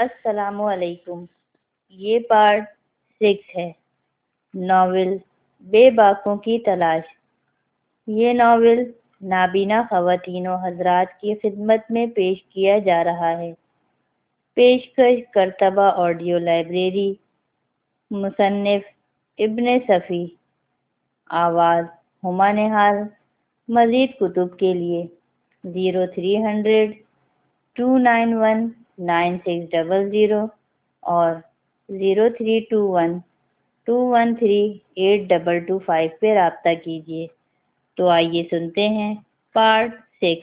السلام علیکم۔ یہ پارٹ 6 ہے، ناول بے باکوں کی تلاش۔ یہ ناول نابینا خواتین و حضرات کی خدمت میں پیش کیا جا رہا ہے۔ پیشکش کرتبہ آڈیو لائبریری، مصنف ابن صفی، آواز ہما نہال۔ مزید کتب کے لیے 0300 291 9600 اور 0321 213 8225 پہ رابطہ کیجیے۔ تو آئیے سنتے ہیں پارٹ 6۔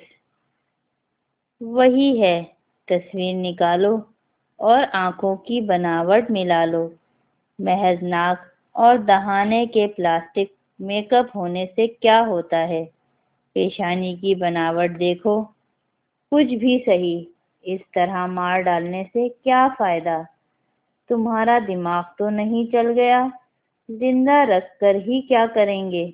وہی ہے، تصویر نکالو اور آنکھوں کی بناوٹ ملا لو۔ محض ناک اور دہانے کے پلاسٹک میک اپ ہونے سے کیا ہوتا ہے؟ پیشانی کی بناوٹ دیکھو، کچھ بھی صحیح، اس طرح مار ڈالنے سے کیا فائدہ؟ تمہارا دماغ تو نہیں چل گیا؟ زندہ رکھ کر ہی کیا کریں گے؟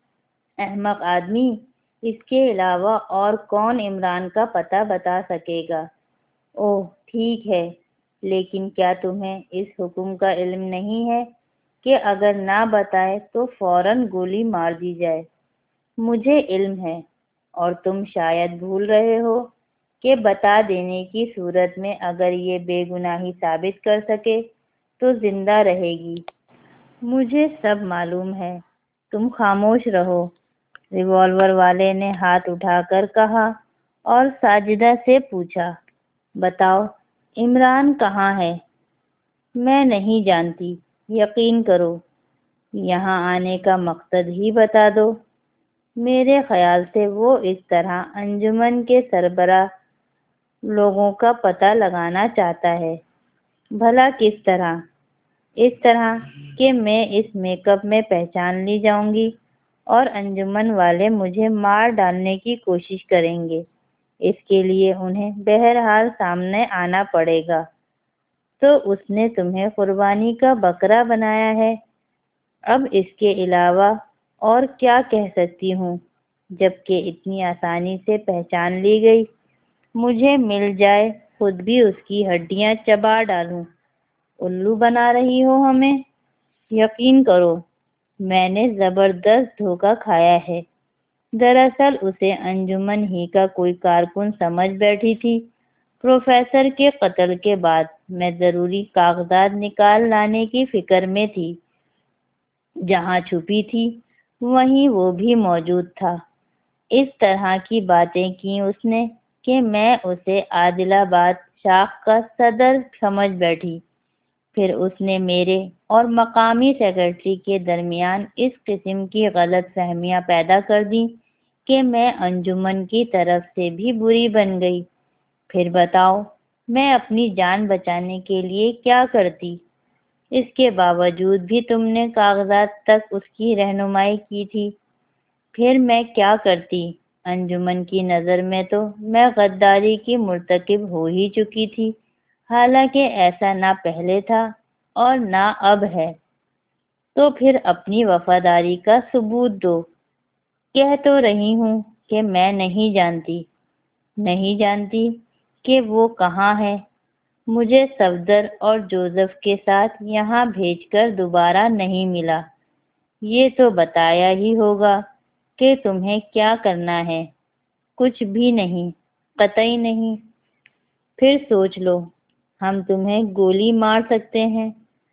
احمق آدمی، اس کے علاوہ اور کون عمران کا پتہ بتا سکے گا؟ اوہ ٹھیک ہے، لیکن کیا تمہیں اس حکم کا علم نہیں ہے کہ اگر نہ بتائے تو فوراً گولی مار دی جائے؟ مجھے علم ہے، اور تم شاید بھول رہے ہو کہ بتا دینے کی صورت میں اگر یہ بے گناہی ثابت کر سکے تو زندہ رہے گی۔ مجھے سب معلوم ہے، تم خاموش رہو۔ ریوالور والے نے ہاتھ اٹھا کر کہا اور ساجدہ سے پوچھا، بتاؤ عمران کہاں ہے؟ میں نہیں جانتی، یقین کرو۔ یہاں آنے کا مقصد ہی بتا دو۔ میرے خیال سے وہ اس طرح انجمن کے سربراہ لوگوں کا پتہ لگانا چاہتا ہے۔ بھلا کس طرح؟ اس طرح کہ میں اس میک اپ میں پہچان لی جاؤں گی اور انجمن والے مجھے مار ڈالنے کی کوشش کریں گے۔ اس کے لیے انہیں بہرحال سامنے آنا پڑے گا۔ تو اس نے تمہیں قربانی کا بکرا بنایا ہے۔ اب اس کے علاوہ اور کیا کہہ سکتی ہوں؟ جبکہ اتنی آسانی سے پہچان لی گئی، مجھے مل جائے خود بھی اس کی ہڈیاں چبا ڈالوں۔ الو بنا رہی ہو ہمیں؟ یقین کرو، میں نے زبردست دھوکہ کھایا ہے۔ دراصل اسے انجمن ہی کا کوئی کارکن سمجھ بیٹھی تھی۔ پروفیسر کے قتل کے بعد میں ضروری کاغذات نکال لانے کی فکر میں تھی۔ جہاں چھپی تھی وہیں وہ بھی موجود تھا۔ اس طرح کی باتیں کی اس نے کہ میں اسے عادل آباد شاخ کا صدر سمجھ بیٹھی۔ پھر اس نے میرے اور مقامی سیکرٹری کے درمیان اس قسم کی غلط فہمیاں پیدا کر دیں کہ میں انجمن کی طرف سے بھی بری بن گئی۔ پھر بتاؤ میں اپنی جان بچانے کے لیے کیا کرتی؟ اس کے باوجود بھی تم نے کاغذات تک اس کی رہنمائی کی تھی۔ پھر میں کیا کرتی؟ انجمن کی نظر میں تو میں غداری کی مرتکب ہو ہی چکی تھی، حالانکہ ایسا نہ پہلے تھا اور نہ اب ہے۔ تو پھر اپنی وفاداری کا ثبوت دو۔ کہہ تو رہی ہوں کہ میں نہیں جانتی۔ نہیں جانتی کہ وہ کہاں ہے؟ مجھے صفدر اور جوزف کے ساتھ یہاں بھیج کر دوبارہ نہیں ملا۔ یہ تو بتایا ہی ہوگا کہ تمہیں کیا کرنا ہے۔ کچھ بھی نہیں، قطعی نہیں۔ پھر سوچ لو، ہم تمہیں گولی مار سکتے ہیں۔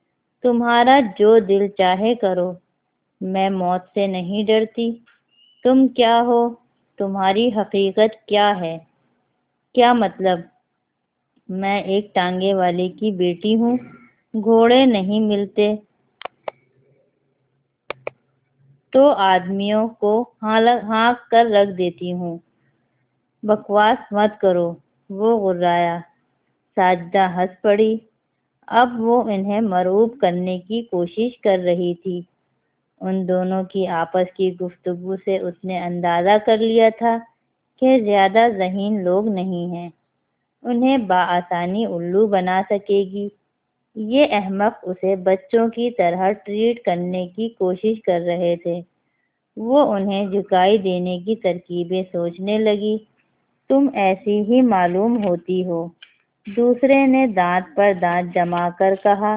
تمہارا جو دل چاہے کرو، میں موت سے نہیں ڈرتی۔ تم کیا ہو؟ تمہاری حقیقت کیا ہے؟ کیا مطلب؟ میں ایک ٹانگے والے کی بیٹی ہوں، گھوڑے نہیں ملتے تو آدمیوں کو ہانک کر رکھ دیتی ہوں۔ بکواس مت کرو، وہ غرایا۔ ساجدہ ہنس پڑی۔ اب وہ انہیں مرعوب کرنے کی کوشش کر رہی تھی۔ ان دونوں کی آپس کی گفتگو سے اس نے اندازہ کر لیا تھا کہ زیادہ ذہین لوگ نہیں ہیں، انہیں بآسانی الو بنا سکے گی۔ یہ احمق اسے بچوں کی طرح ٹریٹ کرنے کی کوشش کر رہے تھے۔ وہ انہیں جھکائی دینے کی ترکیبیں سوچنے لگی۔ تم ایسی ہی معلوم ہوتی ہو، دوسرے نے دانت پر دانت جما کر کہا،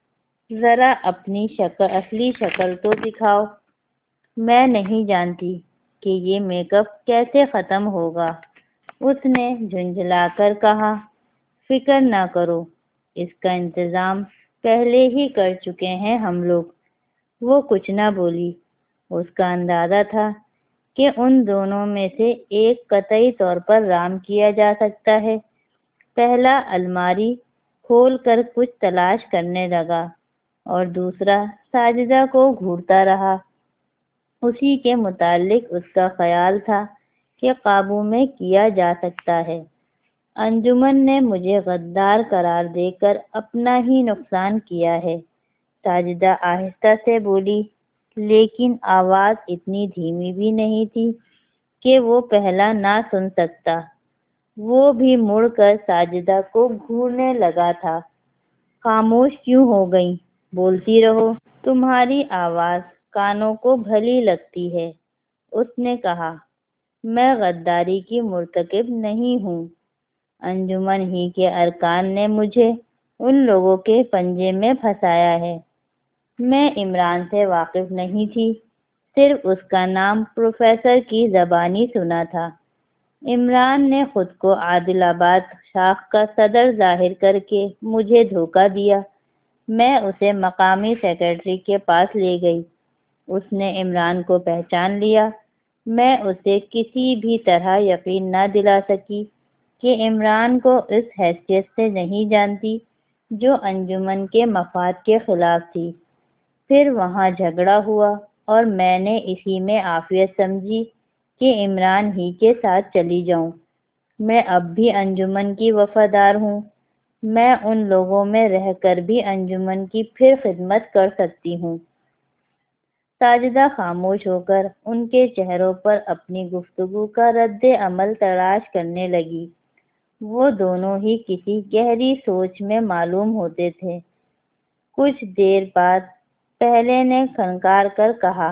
ذرا اپنی اصلی شکل تو دکھاؤ۔ میں نہیں جانتی کہ یہ میک اپ کیسے ختم ہوگا۔ اس نے جھنجھلا کر کہا، فکر نہ کرو، اس کا انتظام پہلے ہی کر چکے ہیں ہم لوگ۔ وہ کچھ نہ بولی۔ اس کا اندازہ تھا کہ ان دونوں میں سے ایک قطعی طور پر رام کیا جا سکتا ہے۔ پہلا الماری کھول کر کچھ تلاش کرنے لگا اور دوسرا ساجدہ کو گھورتا رہا۔ اسی کے متعلق اس کا خیال تھا کہ قابو میں کیا جا سکتا ہے۔ انجمن نے مجھے غدار قرار دے کر اپنا ہی نقصان کیا ہے، ساجدہ آہستہ سے بولی، لیکن آواز اتنی دھیمی بھی نہیں تھی کہ وہ پہلا نہ سن سکتا۔ وہ بھی مڑ کر ساجدہ کو گھورنے لگا تھا۔ خاموش کیوں ہو گئیں؟ بولتی رہو، تمہاری آواز کانوں کو بھلی لگتی ہے۔ اس نے کہا، میں غداری کی مرتکب نہیں ہوں۔ انجمن ہی کے ارکان نے مجھے ان لوگوں کے پنجے میں پھنسایا ہے۔ میں عمران سے واقف نہیں تھی، صرف اس کا نام پروفیسر کی زبانی سنا تھا۔ عمران نے خود کو عادل آباد شاخ کا صدر ظاہر کر کے مجھے دھوکہ دیا۔ میں اسے مقامی سیکرٹری کے پاس لے گئی۔ اس نے عمران کو پہچان لیا۔ میں اسے کسی بھی طرح یقین نہ دلا سکی کہ عمران کو اس حیثیت سے نہیں جانتی جو انجمن کے مفاد کے خلاف تھی۔ پھر وہاں جھگڑا ہوا اور میں نے اسی میں عافیت سمجھی کہ عمران ہی کے ساتھ چلی جاؤں۔ میں اب بھی انجمن کی وفادار ہوں۔ میں ان لوگوں میں رہ کر بھی انجمن کی پھر خدمت کر سکتی ہوں۔ ساجدہ خاموش ہو کر ان کے چہروں پر اپنی گفتگو کا رد عمل تلاش کرنے لگی۔ وہ دونوں ہی کسی گہری سوچ میں معلوم ہوتے تھے۔ کچھ دیر بعد پہلے نے کھنکار کر کہا،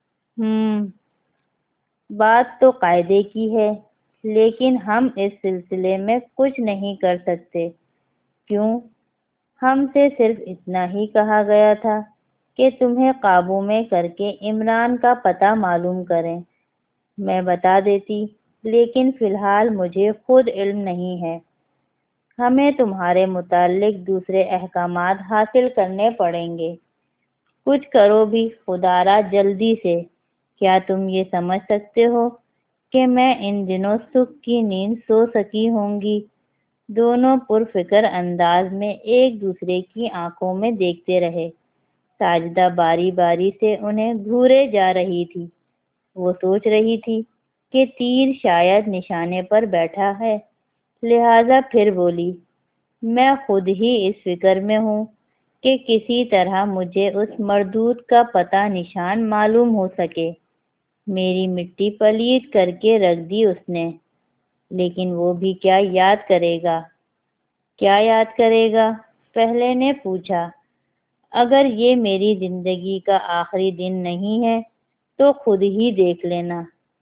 بات تو قاعدے کی ہے، لیکن ہم اس سلسلے میں کچھ نہیں کر سکتے۔ کیوں؟ ہم سے صرف اتنا ہی کہا گیا تھا کہ تمہیں قابو میں کر کے عمران کا پتہ معلوم کریں۔ میں بتا دیتی، لیکن فی الحال مجھے خود علم نہیں ہے۔ ہمیں تمہارے متعلق دوسرے احکامات حاصل کرنے پڑیں گے۔ کچھ کرو بھی، خدا را جلدی سے۔ کیا تم یہ سمجھ سکتے ہو کہ میں ان دنوں سکھ کی نیند سو سکی ہوں گی؟ دونوں پرفکر انداز میں ایک دوسرے کی آنکھوں میں دیکھتے رہے۔ ساجدہ باری باری سے انہیں گھورے جا رہی تھی۔ وہ سوچ رہی تھی کہ تیر شاید نشانے پر بیٹھا ہے، لہٰذا پھر بولی، میں خود ہی اس فکر میں ہوں کہ کسی طرح مجھے اس مردود کا پتہ نشان معلوم ہو سکے۔ میری مٹی پلید کر کے رکھ دی اس نے، لیکن وہ بھی کیا یاد کرے گا؟ کیا یاد کرے گا؟ پہلے نے پوچھا۔ اگر یہ میری زندگی کا آخری دن نہیں ہے تو خود ہی دیکھ لینا۔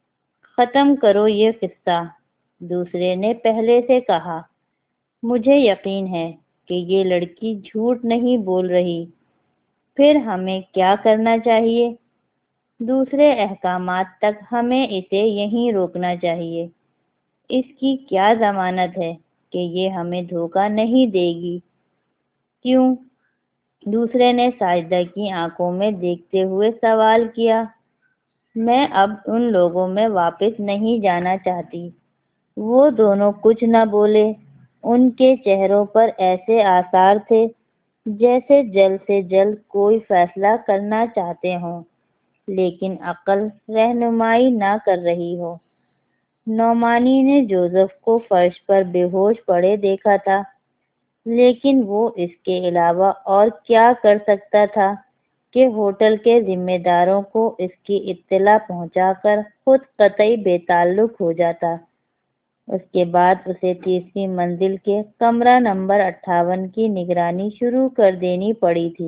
ختم کرو یہ قصہ، دوسرے نے پہلے سے کہا۔ مجھے یقین ہے کہ یہ لڑکی جھوٹ نہیں بول رہی۔ پھر ہمیں کیا کرنا چاہیے؟ دوسرے احکامات تک ہمیں اسے یہیں روکنا چاہیے۔ اس کی کیا ضمانت ہے کہ یہ ہمیں دھوکہ نہیں دے گی؟ کیوں؟ دوسرے نے ساجدہ کی آنکھوں میں دیکھتے ہوئے سوال کیا۔ میں اب ان لوگوں میں واپس نہیں جانا چاہتی۔ وہ دونوں کچھ نہ بولے۔ ان کے چہروں پر ایسے آثار تھے جیسے جلد سے جلد کوئی فیصلہ کرنا چاہتے ہوں، لیکن عقل رہنمائی نہ کر رہی ہو۔ نعمانی نے جوزف کو فرش پر بے ہوش پڑے دیکھا تھا، لیکن وہ اس کے علاوہ اور کیا کر سکتا تھا کہ ہوٹل کے ذمہ داروں کو اس کی اطلاع پہنچا کر خود قطعی بے تعلق ہو جاتا۔ اس کے بعد اسے تیسری منزل کے کمرہ نمبر 58 کی نگرانی شروع کر دینی پڑی تھی۔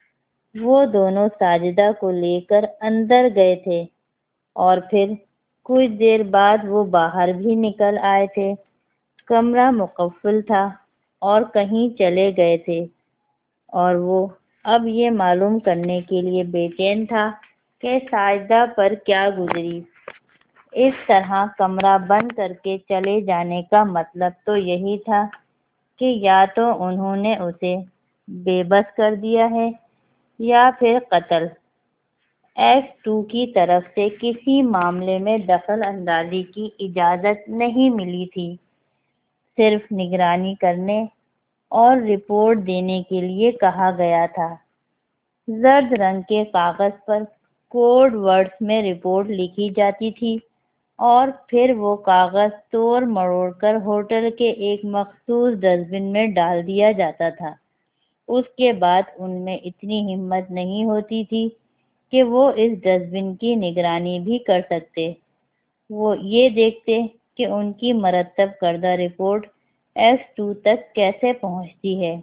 وہ دونوں ساجدہ کو لے کر اندر گئے تھے اور پھر کچھ دیر بعد وہ باہر بھی نکل آئے تھے۔ کمرہ مقفل تھا، اور کہیں چلے گئے تھے، اور وہ اب یہ معلوم کرنے کے لیے بے چین تھا کہ ساجدہ پر کیا گزری۔ اس طرح کمرہ بند کر کے چلے جانے کا مطلب تو یہی تھا کہ یا تو انہوں نے اسے بے بس کر دیا ہے یا پھر قتل۔ ایس 2 کی طرف سے کسی معاملے میں دخل اندازی کی اجازت نہیں ملی تھی، صرف نگرانی کرنے اور رپورٹ دینے کے لیے کہا گیا تھا۔ زرد رنگ کے کاغذ پر کوڈ ورڈز میں رپورٹ لکھی جاتی تھی اور پھر وہ کاغذ توڑ مروڑ کر ہوٹل کے ایک مخصوص ڈسٹ بن میں ڈال دیا جاتا تھا۔ اس کے بعد ان میں اتنی ہمت نہیں ہوتی تھی کہ وہ اس ڈسٹ بن کی نگرانی بھی کر سکتے۔ وہ یہ دیکھتے کہ ان کی مرتب کردہ رپورٹ ایس 2 تک کیسے پہنچتی ہے۔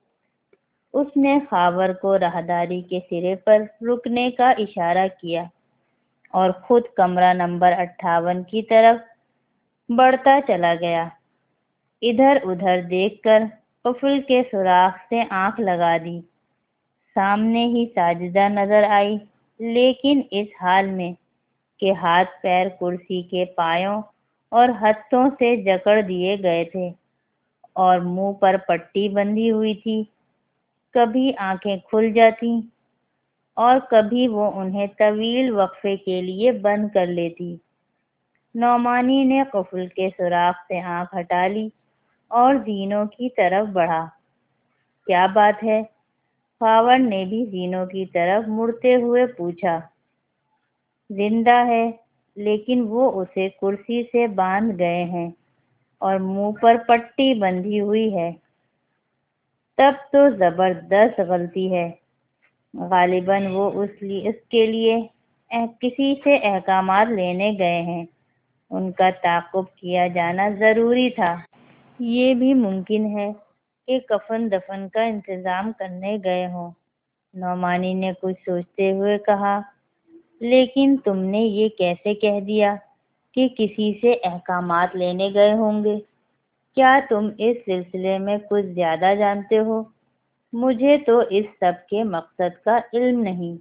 اس نے خاور کو راہداری کے سرے پر رکنے کا اشارہ کیا اور خود کمرہ نمبر 58 کی طرف بڑھتا چلا گیا۔ ادھر ادھر دیکھ کر قفل کے سوراخ سے آنکھ لگا دی۔ سامنے ہی ساجدہ نظر آئی، لیکن اس حال میں کہ ہاتھ پیر کرسی کے پایوں اور ہتھوں سے جکڑ دیے گئے تھے اور منہ پر پٹی بندھی ہوئی تھی۔ کبھی آنکھیں کھل جاتی اور کبھی وہ انہیں طویل وقفے کے لیے بند کر لیتی۔ نعمانی نے قفل کے سوراخ سے آنکھ ہٹا لی اور زینوں کی طرف بڑھا۔ کیا بات ہے؟ خاور نے بھی زینوں کی طرف مڑتے ہوئے پوچھا۔ زندہ ہے، لیکن وہ اسے کرسی سے باندھ گئے ہیں اور منہ پر پٹی بندھی ہوئی ہے۔ تب تو زبردست غلطی ہے۔ غالباً وہ اس کے لیے کسی سے احکامات لینے گئے ہیں۔ ان کا تعاقب کیا جانا ضروری تھا۔ یہ بھی ممکن ہے کہ کفن دفن کا انتظام کرنے گئے ہوں۔ نعمانی نے کچھ سوچتے ہوئے کہا، لیکن تم نے یہ کیسے کہہ دیا کہ کسی سے احکامات لینے گئے ہوں گے؟ کیا تم اس سلسلے میں کچھ زیادہ جانتے ہو؟ مجھے تو اس سب کے مقصد کا علم نہیں۔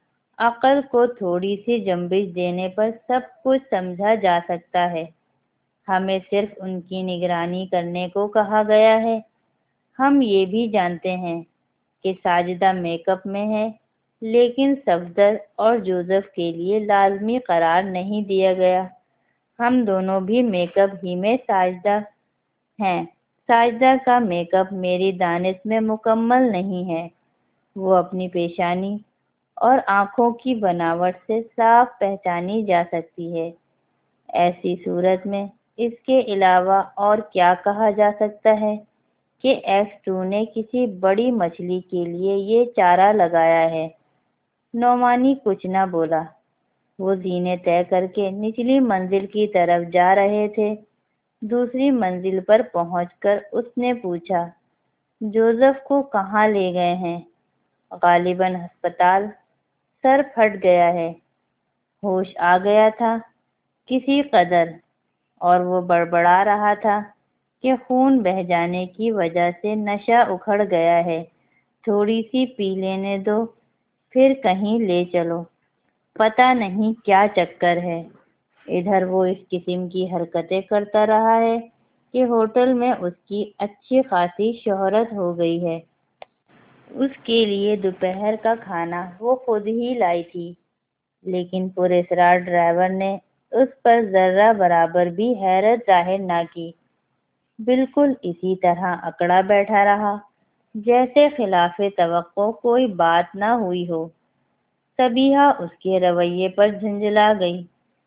عقل کو تھوڑی سی جنبش دینے پر سب کچھ سمجھا جا سکتا ہے۔ ہمیں صرف ان کی نگرانی کرنے کو کہا گیا ہے۔ ہم یہ بھی جانتے ہیں کہ ساجدہ میک اپ میں ہے، لیکن صفدر اور جوزف کے لیے لازمی قرار نہیں دیا گیا۔ ہم دونوں بھی میک اپ ہی میں ساجدہ ہیں۔ ساجدہ کا میک اپ میری دانش میں مکمل نہیں ہے۔ وہ اپنی پیشانی اور آنکھوں کی بناوٹ سے صاف پہچانی جا سکتی ہے۔ ایسی صورت میں اس کے علاوہ اور کیا کہا جا سکتا ہے کہ ایس 2 نے کسی بڑی مچھلی کے لیے یہ چارہ لگایا ہے۔ نعمانی کچھ نہ بولا۔ وہ زینے طے کر کے نچلی منزل کی طرف جا رہے تھے۔ دوسری منزل پر پہنچ کر اس نے پوچھا، جوزف کو کہاں لے گئے ہیں؟ غالباً ہسپتال۔ سر پھٹ گیا ہے، ہوش آ گیا تھا کسی قدر، اور وہ بڑبڑا رہا تھا کہ خون بہہ جانے کی وجہ سے نشہ اکھڑ گیا ہے، تھوڑی سی پی لینے دو، پھر کہیں لے چلو۔ پتہ نہیں کیا چکر ہے۔ ادھر وہ اس قسم کی حرکتیں کرتا رہا ہے کہ ہوٹل میں اس کی اچھی خاصی شہرت ہو گئی ہے۔ اس کے لیے دوپہر کا کھانا وہ خود ہی لائی تھی، لیکن پراسرار ڈرائیور نے اس پر ذرہ برابر بھی حیرت ظاہر نہ کی۔ بالکل اسی طرح اکڑا بیٹھا رہا، جیسے خلاف توقع کوئی بات نہ ہوئی ہو۔ صبیحہ اس کے رویے پر جھنجھلا گئی۔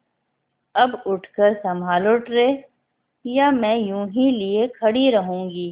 اب اٹھ کر سنبھالو ٹرے، یا میں یوں ہی لیے کھڑی رہوں گی۔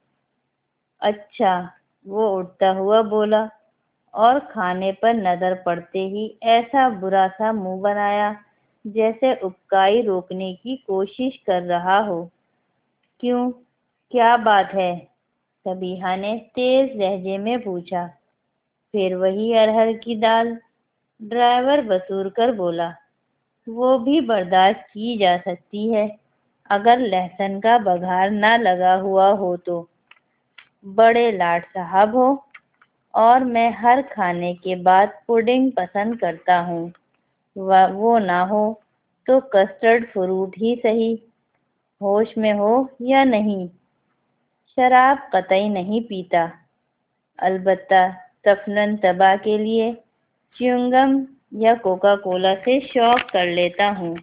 اچھا، وہ اٹھتا ہوا بولا، اور کھانے پر نظر پڑتے ہی ایسا برا سا منہ بنایا جیسے اکائی روکنے کی کوشش کر رہا ہو۔ کیوں، کیا بات ہے؟ صبیحہ نے تیز لہجے میں پوچھا۔ پھر وہی ارہر کی دال، ڈرائیور بسور کر بولا۔ وہ بھی برداشت کی جا سکتی ہے، اگر لہسن کا بگھار نہ لگا ہوا ہو تو۔ بڑے لاٹ صاحب ہو، اور میں ہر کھانے کے بعد پڈنگ پسند کرتا ہوں، وہ نہ ہو تو کسٹرڈ فروٹ ہی صحیح۔ ہوش میں ہو یا نہیں؟ شراب قطعی نہیں پیتا، البتہ سفنن تباہ کے لیے چیونگم یا کوکا کولا سے شوق کر لیتا ہوں۔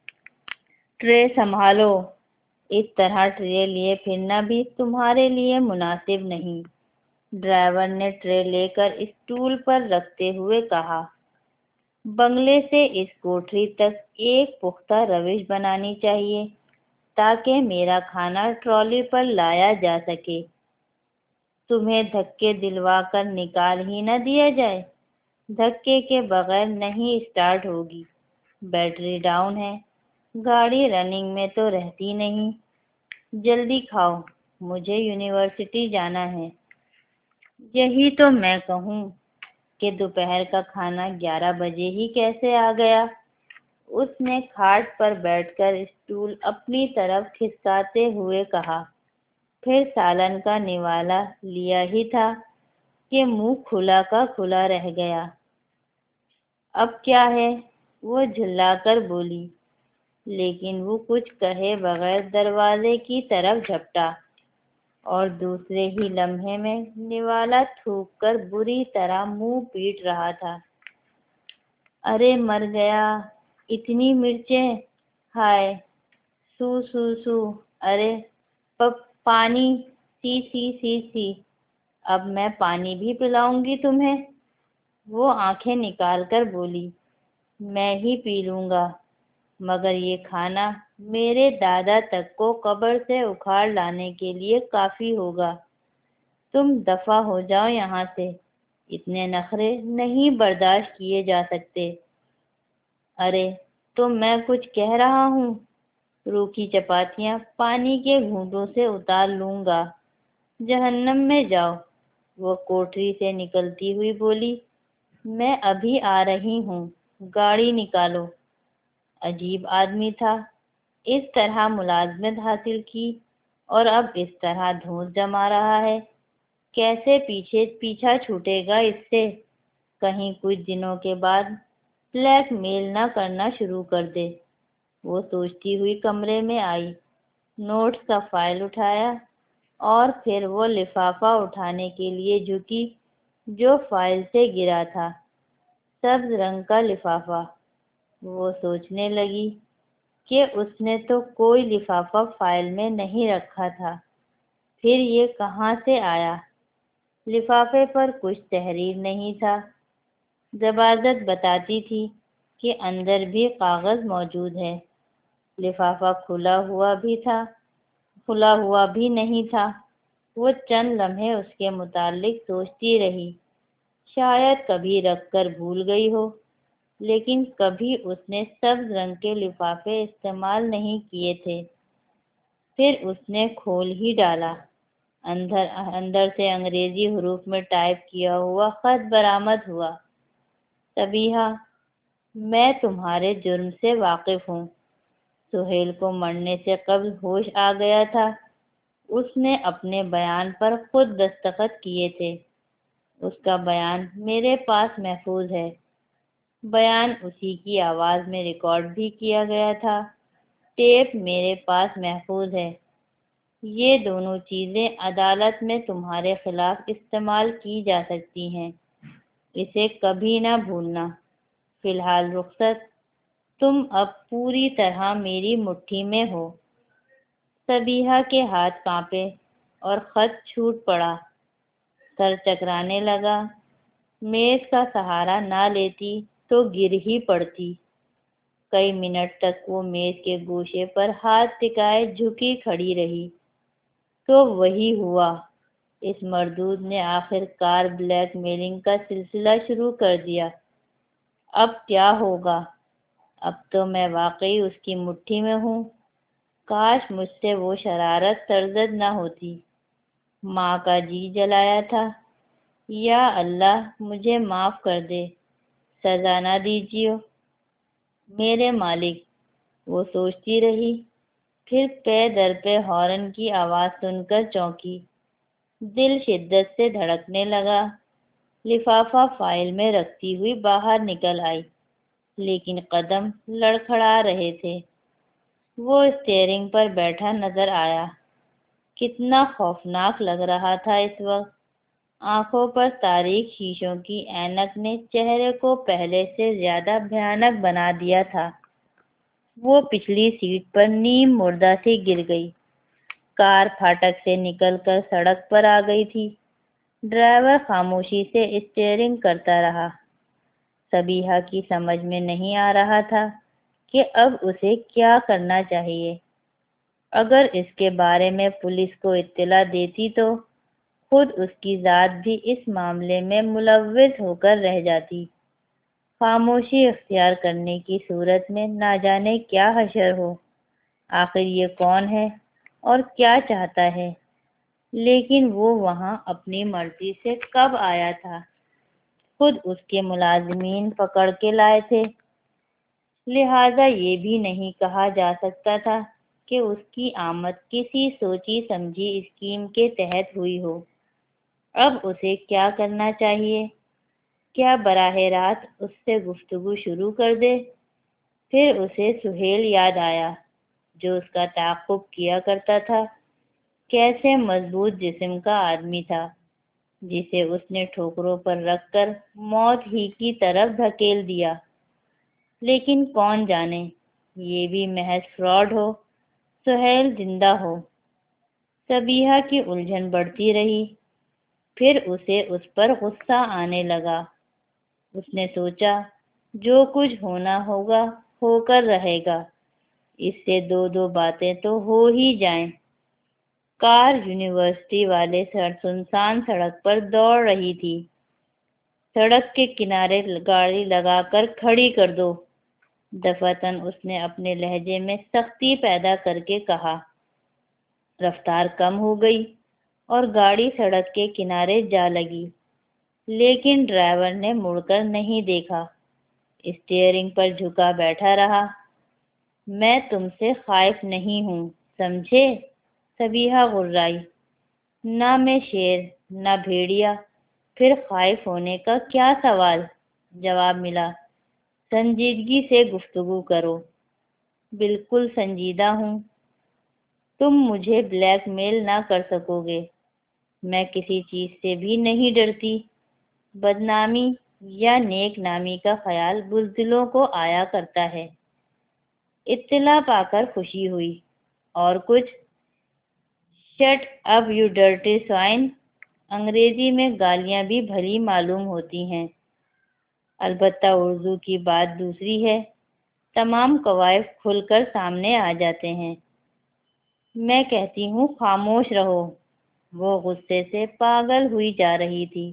ٹرے سنبھالو، اس طرح ٹرے لیے پھرنا بھی تمہارے لیے مناسب نہیں، ڈرائیور نے ٹرے لے کر اسٹول پر رکھتے ہوئے کہا۔ بنگلے سے اس کوٹھری تک ایک پختہ روش بنانی چاہیے تاکہ میرا کھانا ٹرالی پر لایا جا سکے۔ تمہیں دھکے دلوا کر نکال ہی نہ دیا جائے؟ دھکے کے بغیر نہیں اسٹارٹ ہوگی، بیٹری ڈاؤن ہے، گاڑی رننگ میں تو رہتی نہیں۔ جلدی کھاؤ، مجھے یونیورسٹی جانا ہے۔ یہی تو میں کہوں کہ دوپہر کا کھانا 11 بجے ہی کیسے آ گیا؟ اس نے کھاٹ پر بیٹھ کر اسٹول اپنی طرف کھسکاتے ہوئے کہا۔ پھر سالن کا نوالا لیا ہی تھا کہ منہ کھلا کا کھلا رہ گیا۔ اب کیا ہے؟ وہ جھلا کر بولی، لیکن وہ کچھ کہے بغیر دروازے کی طرف جھپٹا، اور دوسرے ہی لمحے میں نوالا تھوک کر بری طرح منہ پیٹ رہا تھا۔ ارے مر گیا، اتنی مرچیں، ہائے، سو سو سو، ارے پانی، سی سی سی سی، اب میں پانی بھی پلاؤں گی تمہیں؟ وہ آنکھیں نکال کر بولی، میں ہی پی لوں گا، مگر یہ کھانا میرے دادا تک کو قبر سے اکھاڑ لانے کے لیے کافی ہوگا۔ تم دفع ہو جاؤ یہاں سے، اتنے نخرے نہیں برداشت کیے جا سکتے۔ ارے تو میں کچھ کہہ رہا ہوں، روکھی چپاتیاں پانی کے گھونٹوں سے اتار لوں گا، جہنم میں جاؤ۔ وہ کوٹری سے نکلتی ہوئی بولی، میں ابھی آ رہی ہوں، گاڑی نکالو۔ عجیب آدمی تھا، اس طرح ملازمت حاصل کی اور اب اس طرح دھونس جما رہا ہے۔ کیسے پیچھا چھوٹے گا اس سے؟ کہیں کچھ دنوں کے بعد بلیک میل نہ کرنا شروع کر دے۔ وہ سوچتی ہوئی کمرے میں آئی، نوٹس کا فائل اٹھایا، اور پھر وہ لفافہ اٹھانے کے لیے جھکی جو فائل سے گرا تھا، سبز رنگ کا لفافہ۔ وہ سوچنے لگی کہ اس نے تو کوئی لفافہ فائل میں نہیں رکھا تھا، پھر یہ کہاں سے آیا؟ لفافے پر کچھ تحریر نہیں تھا، ضباظت بتاتی تھی کہ اندر بھی کاغذ موجود ہے۔ لفافہ کھلا ہوا بھی نہیں تھا۔ وہ چند لمحے اس کے متعلق سوچتی رہی، شاید کبھی رکھ کر بھول گئی ہو، لیکن کبھی اس نے سبز رنگ کے لفافے استعمال نہیں کیے تھے۔ پھر اس نے کھول ہی ڈالا، اندر سے انگریزی حروف میں ٹائپ کیا ہوا خط برآمد ہوا۔ صبیحہ، میں تمہارے جرم سے واقف ہوں۔ سہیل کو مرنے سے قبل ہوش آ گیا تھا، اس نے اپنے بیان پر خود دستخط کیے تھے، اس کا بیان میرے پاس محفوظ ہے، بیان اسی کی آواز میں ریکارڈ بھی کیا گیا تھا، ٹیپ میرے پاس محفوظ ہے۔ یہ دونوں چیزیں عدالت میں تمہارے خلاف استعمال کی جا سکتی ہیں، اسے کبھی نہ بھولنا۔ فی الحال رخصت، تم اب پوری طرح میری مٹھی میں ہو۔ صبیحہ کے ہاتھ کانپے اور خط چھوٹ پڑا، سر چکرانے لگا، میز کا سہارا نہ لیتی تو گر ہی پڑتی۔ کئی منٹ تک وہ میز کے گوشے پر ہاتھ ٹکائے جھکی کھڑی رہی۔ تو وہی ہوا، اس مردود نے آخر کار بلیک میلنگ کا سلسلہ شروع کر دیا۔ اب کیا ہوگا؟ اب تو میں واقعی اس کی مٹھی میں ہوں۔ کاش مجھ سے وہ شرارت سرزد نہ ہوتی۔ ماں کا جی جلایا تھا، یا اللہ مجھے معاف کر دے، سزا نہ دیجیے میرے مالک۔ وہ سوچتی رہی، پھر پے در پہ ہارن کی آواز سن کر چونکی۔ دل شدت سے دھڑکنے لگا۔ لفافہ فائل میں رکھتی ہوئی باہر نکل آئی، لیکن قدم لڑکھڑا رہے تھے۔ وہ اسٹیئرنگ پر بیٹھا نظر آیا۔ کتنا خوفناک لگ رہا تھا اس وقت۔ آنکھوں پر تاریک شیشوں کی اینک نے چہرے کو پہلے سے زیادہ بھیانک بنا دیا تھا۔ وہ پچھلی سیٹ پر نیم مردہ سی گر گئی۔ کار پھاٹک سے نکل کر سڑک پر آ گئی تھی۔ ڈرائیور خاموشی سے اسٹیئرنگ کرتا رہا۔ صبیحہ کی سمجھ میں نہیں آ رہا تھا کہ اب اسے کیا کرنا چاہیے۔ اگر اس کے بارے میں پولیس کو اطلاع دیتی تو خود اس کی ذات بھی اس معاملے میں ملوث ہو کر رہ جاتی۔ خاموشی اختیار کرنے کی صورت میں نہ جانے کیا حشر ہو۔ آخر یہ کون ہے اور کیا چاہتا ہے؟ لیکن وہ وہاں اپنی مرضی سے کب آیا تھا؟ خود اس کے ملازمین پکڑ کے لائے تھے، لہٰذا یہ بھی نہیں کہا جا سکتا تھا کہ اس کی آمد کسی سوچی سمجھی اسکیم کے تحت ہوئی ہو۔ اب اسے کیا کرنا چاہیے؟ کیا براہ راست اس سے گفتگو شروع کر دے؟ پھر اسے سہیل یاد آیا، جو اس کا تعاقب کیا کرتا تھا۔ کیسے مضبوط جسم کا آدمی تھا، جسے اس نے ٹھوکروں پر رکھ کر موت ہی کی طرف دھکیل دیا۔ لیکن کون جانے، یہ بھی محض فراڈ ہو، سہیل زندہ ہو۔ صبیحہ کی الجھن بڑھتی رہی۔ پھر اسے اس پر غصہ آنے لگا۔ اس نے سوچا، جو کچھ ہونا ہوگا ہو کر رہے گا، اس سے دو باتیں تو ہو ہی جائیں۔ کار یونیورسٹی والے سنسان سڑک پر دوڑ رہی تھی۔ سڑک کے کنارے گاڑی لگا کر کھڑی کر دو، دفعتاً اس نے اپنے لہجے میں سختی پیدا کر کے کہا۔ رفتار کم ہو گئی اور گاڑی سڑک کے کنارے جا لگی، لیکن ڈرائیور نے مڑ کر نہیں دیکھا، اسٹیئرنگ پر جھکا بیٹھا رہا۔ میں تم سے خائف نہیں ہوں، سمجھے؟ صبیحہ غرائی۔ نہ میں شیر، نہ بھیڑیا، پھر خائف ہونے کا کیا سوال؟ جواب ملا۔ سنجیدگی سے گفتگو کرو۔ بالکل سنجیدہ ہوں۔ تم مجھے بلیک میل نہ کر سکو گے۔ میں کسی چیز سے بھی نہیں ڈرتی۔ بدنامی یا نیک نامی کا خیال بزدلوں کو آیا کرتا ہے۔ اطلاع پا کر خوشی ہوئی۔ اور کچھ؟ Shut up you dirty swine. انگریزی میں گالیاں بھی بھلی معلوم ہوتی ہیں، البتہ اردو کی بات دوسری ہے۔ تمام کوائف کھل کر سامنے آ جاتے ہیں۔ میں کہتی ہوں خاموش رہو۔ وہ غصے سے پاگل ہوئی جا رہی تھی۔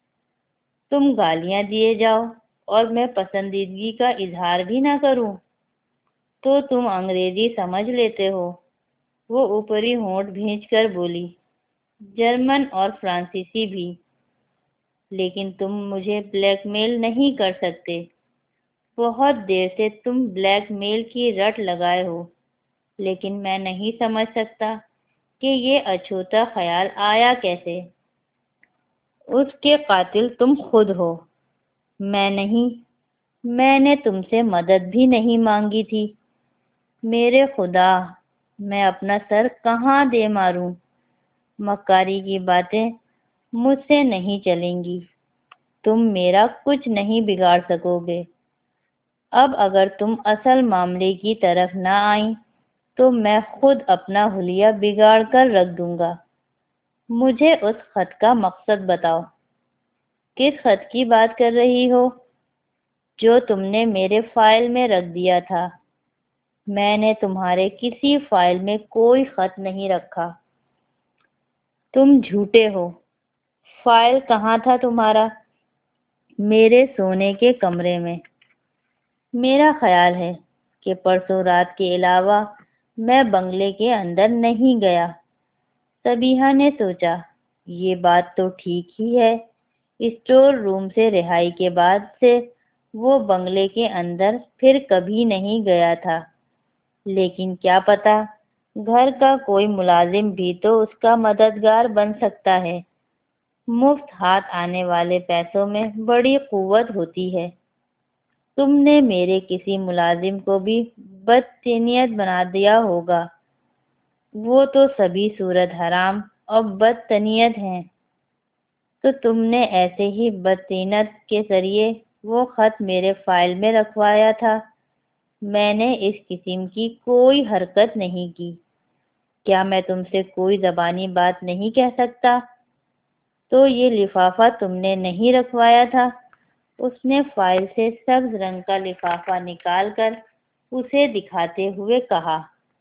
تم گالیاں دیے جاؤ اور میں پسندیدگی کا اظہار بھی نہ کروں تو تم انگریزی سمجھ لیتے ہو؟ وہ اوپری ہونٹ بھینچ کر بولی۔ جرمن اور فرانسیسی بھی۔ لیکن تم مجھے بلیک میل نہیں کر سکتے۔ بہت دیر سے تم بلیک میل کی رٹ لگائے ہو، لیکن میں نہیں سمجھ سکتا کہ یہ اچھوتا خیال آیا کیسے۔ اس کے قاتل تم خود ہو، میں نہیں۔ میں نے تم سے مدد بھی نہیں مانگی تھی۔ میرے خدا، میں اپنا سر کہاں دے ماروں؟ مکاری کی باتیں مجھ سے نہیں چلیں گی۔ تم میرا کچھ نہیں بگاڑ سکو گے۔ اب اگر تم اصل معاملے کی طرف نہ آئیں تو میں خود اپنا حلیہ بگاڑ کر رکھ دوں گا۔ مجھے اس خط کا مقصد بتاؤ۔ کس خط کی بات کر رہی ہو؟ جو تم نے میرے فائل میں رکھ دیا تھا۔ میں نے تمہارے کسی فائل میں کوئی خط نہیں رکھا۔ تم جھوٹے ہو۔ فائل کہاں تھا تمہارا؟ میرے سونے کے کمرے میں۔ میرا خیال ہے کہ پرسوں رات کے علاوہ میں بنگلے کے اندر نہیں گیا۔ صبیحہ نے سوچا، یہ بات تو ٹھیک ہی ہے۔ اسٹور روم سے رہائی کے بعد سے وہ بنگلے کے اندر پھر کبھی نہیں گیا تھا، لیکن کیا پتا گھر کا کوئی ملازم بھی تو اس کا مددگار بن سکتا ہے۔ مفت ہاتھ آنے والے پیسوں میں بڑی قوت ہوتی ہے۔ تم نے میرے کسی ملازم کو بھی بدتینیت بنا دیا ہوگا، وہ تو سبھی صورت حرام اور بدتنیت ہیں۔ تو تم نے ایسے ہی بدتینت کے ذریعے وہ خط میرے فائل میں رکھوایا تھا۔ میں نے اس قسم کی کوئی حرکت نہیں کی۔ کیا میں تم سے کوئی زبانی بات نہیں کہہ سکتا؟ تو یہ لفافہ تم نے نہیں رکھوایا تھا؟ اس نے فائل سے سبز رنگ کا لفافہ نکال کر اسے دکھاتے ہوئے کہا۔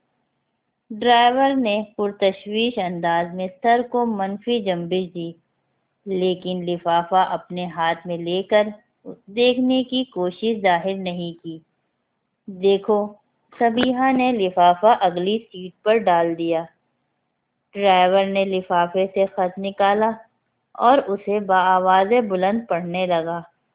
ڈرائیور نے پرتشویش انداز میں سر کو منفی جنبش دی، لیکن لفافہ اپنے ہاتھ میں لے کر دیکھنے کی کوشش ظاہر نہیں کی۔ دیکھو، سبیحہ نے لفافہ اگلی سیٹ پر ڈال دیا۔ ڈرائیور نے لفافے سے خط نکالا اور اسے بآواز بلند پڑھنے لگا۔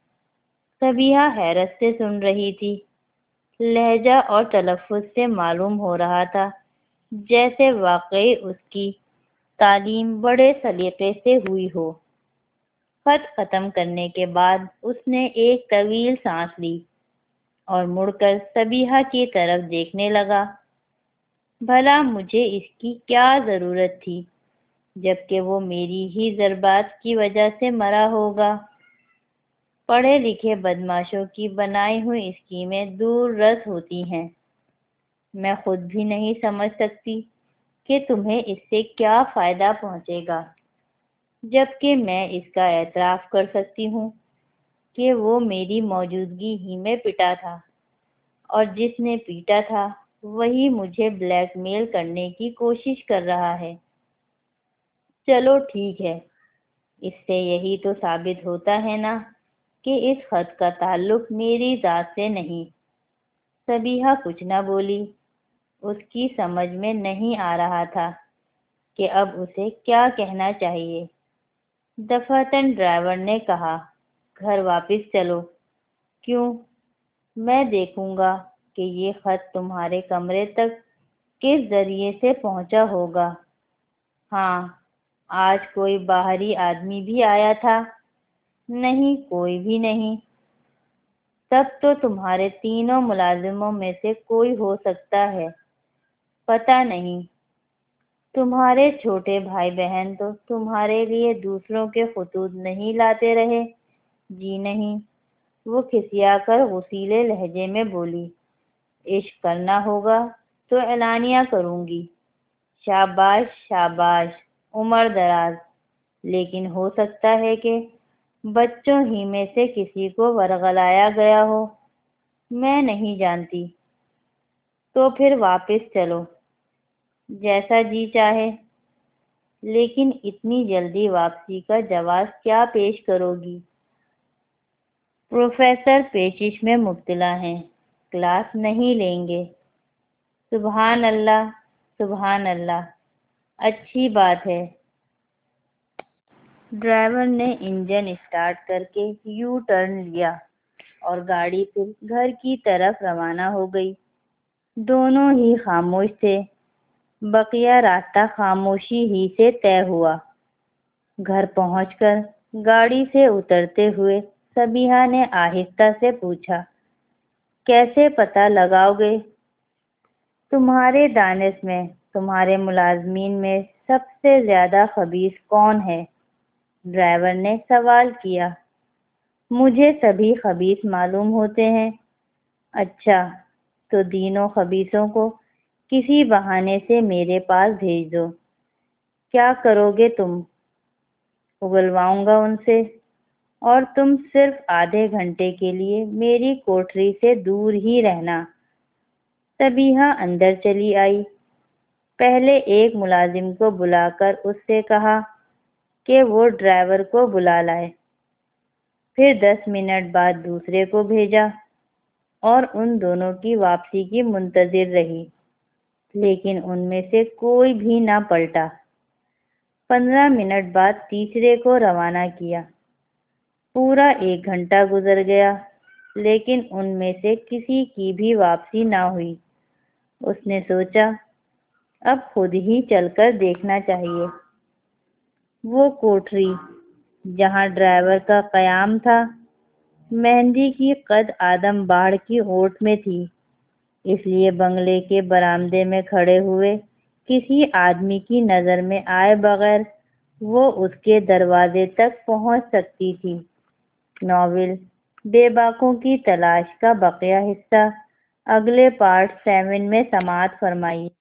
سبیحہ حیرت سے سن رہی تھی۔ لہجہ اور تلفظ سے معلوم ہو رہا تھا جیسے واقعی اس کی تعلیم بڑے سلیقے سے ہوئی ہو۔ خط ختم کرنے کے بعد اس نے ایک طویل سانس لی اور مڑ کر سبیحہ کی طرف دیکھنے لگا۔ بھلا مجھے اس کی کیا ضرورت تھی، جبکہ وہ میری ہی ضربات کی وجہ سے مرا ہوگا۔ پڑھے لکھے بدماشوں کی بنائی ہوئی اسکیمیں دور رس ہوتی ہیں۔ میں خود بھی نہیں سمجھ سکتی کہ تمہیں اس سے کیا فائدہ پہنچے گا، جبکہ میں اس کا اعتراف کر سکتی ہوں کہ وہ میری موجودگی ہی میں پٹا تھا، اور جس نے پیٹا تھا وہی مجھے بلیک میل کرنے کی کوشش کر رہا ہے۔ چلو ٹھیک ہے، اس سے یہی تو ثابت ہوتا ہے نا کہ اس خط کا تعلق میری ذات سے نہیں۔ سبیحہ کچھ نہ بولی۔ اس کی سمجھ میں نہیں آ رہا تھا کہ اب اسے کیا کہنا چاہیے۔ دفعتاً ڈرائیور نے کہا، گھر واپس چلو۔ کیوں؟ میں دیکھوں گا کہ یہ خط تمہارے کمرے تک کس ذریعے سے پہنچا ہوگا۔ ہاں، آج کوئی باہری آدمی بھی آیا تھا؟ نہیں، کوئی بھی نہیں۔ تب تو تمہارے تینوں ملازموں میں سے کوئی ہو سکتا ہے، پتہ نہیں۔ تمہارے چھوٹے بھائی بہن تو تمہارے لیے دوسروں کے خطوط نہیں لاتے رہے؟ جی نہیں، وہ کھسیا کر غصیلے لہجے میں بولی۔ عشق کرنا ہوگا تو اعلانیہ کروں گی۔ شاباش شاباش، عمر دراز۔ لیکن ہو سکتا ہے کہ بچوں ہی میں سے کسی کو ورغلایا گیا ہو، میں نہیں جانتی۔ تو پھر واپس چلو، جیسا جی چاہے۔ لیکن اتنی جلدی واپسی کا جواز کیا پیش کرو گی؟ پروفیسر پیچش میں مبتلا ہیں، کلاس نہیں لیں گے۔ سبحان اللہ، سبحان اللہ، اچھی بات ہے۔ ڈرائیور نے انجن اسٹارٹ کر کے یو ٹرن لیا اور گاڑی پھر گھر کی طرف روانہ ہو گئی۔ دونوں ہی خاموش تھے۔ بقیہ راستہ خاموشی ہی سے طے ہوا۔ گھر پہنچ کر گاڑی سے اترتے ہوئے سبیحہ نے آہستہ سے پوچھا، کیسے پتہ لگاؤ گے؟ تمہارے دانش میں تمہارے ملازمین میں سب سے زیادہ خبیث کون ہے؟ ڈرائیور نے سوال کیا۔ مجھے سبھی خبیث معلوم ہوتے ہیں۔ اچھا، تو تینوں خبیثوں کو کسی بہانے سے میرے پاس بھیج دو۔ کیا کرو گے تم؟ اگلواؤں گا ان سے، اور تم صرف آدھے گھنٹے کے لیے میری کوٹری سے دور ہی رہنا۔ سبیحہ اندر چلی آئی۔ پہلے ایک ملازم کو بلا کر اس سے کہا کہ وہ ڈرائیور کو بلا لائے۔ پھر 10 منٹ بعد دوسرے کو بھیجا اور ان دونوں کی واپسی کی منتظر رہی، لیکن ان میں سے کوئی بھی نہ پلٹا۔ 15 منٹ بعد تیسرے کو روانہ کیا۔ پورا 1 گھنٹہ گزر گیا، لیکن ان میں سے کسی کی بھی واپسی نہ ہوئی۔ اس نے سوچا، اب خود ہی چل کر دیکھنا چاہیے۔ وہ کوٹری جہاں ڈرائیور کا قیام تھا مہندی کی قد آدم باڑ کی اوٹ میں تھی، اس لیے بنگلے کے برآمدے میں کھڑے ہوئے کسی آدمی کی نظر میں آئے بغیر وہ اس کے دروازے تک پہنچ سکتی تھی۔ ناول بے باکوں کی تلاش کا بقیہ حصہ اگلے پارٹ 7 میں سماعت فرمائیے۔